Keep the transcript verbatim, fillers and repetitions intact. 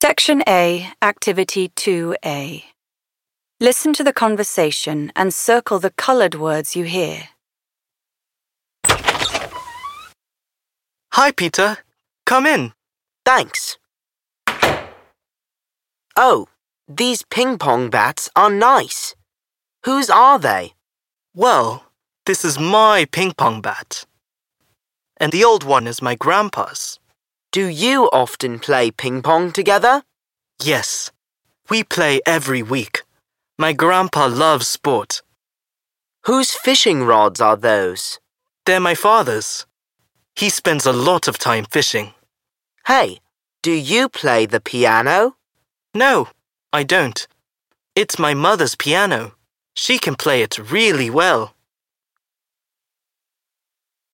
Section A, Activity two A. Listen to the conversation and circle the colored words you hear. Hi, Peter. Come in. Thanks. Oh, these ping-pong bats are nice. Whose are they? Well, this is my ping-pong bat. And the old one is my grandpa's. Do you often play ping-pong together? Yes, we play every week. My grandpa loves sport. Whose fishing rods are those? They're my father's. He spends a lot of time fishing. Hey, do you play the piano? No, I don't. It's my mother's piano. She can play it really well.